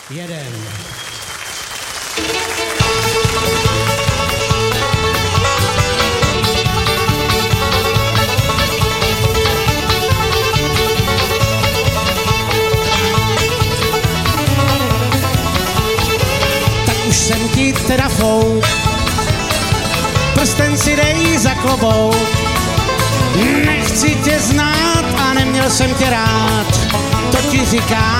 Jeden. Tak už jsem ti teda fouk, prsten si dej za klobouk. Nechci tě znát a neměl jsem tě rád, to ti říkám.